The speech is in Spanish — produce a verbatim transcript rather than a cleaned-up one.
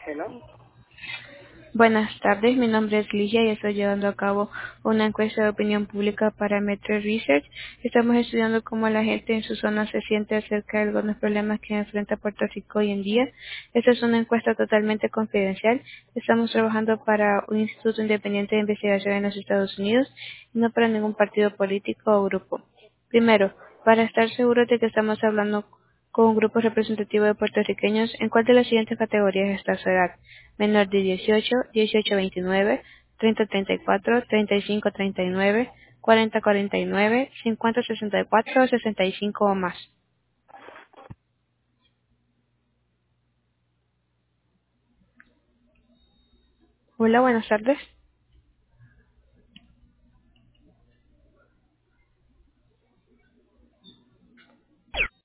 Hello. Buenas tardes, mi nombre es Ligia y estoy llevando a cabo una encuesta de opinión pública para Metro Research. Estamos estudiando cómo la gente en su zona se siente acerca de algunos problemas que enfrenta Puerto Rico hoy en día. Esta es una encuesta totalmente confidencial. Estamos trabajando para un instituto independiente de investigación en los Estados Unidos y no para ningún partido político o grupo. Primero, para estar seguros de que estamos hablando con un grupo representativo de puertorriqueños, ¿en cuál de las siguientes categorías está su edad? Menor de dieciocho, dieciocho a veintinueve, treinta a treinta y cuatro, treinta y cinco a treinta y nueve, cuarenta a cuarenta y nueve, cincuenta a sesenta y cuatro, sesenta y cinco o más. Hola, buenas tardes.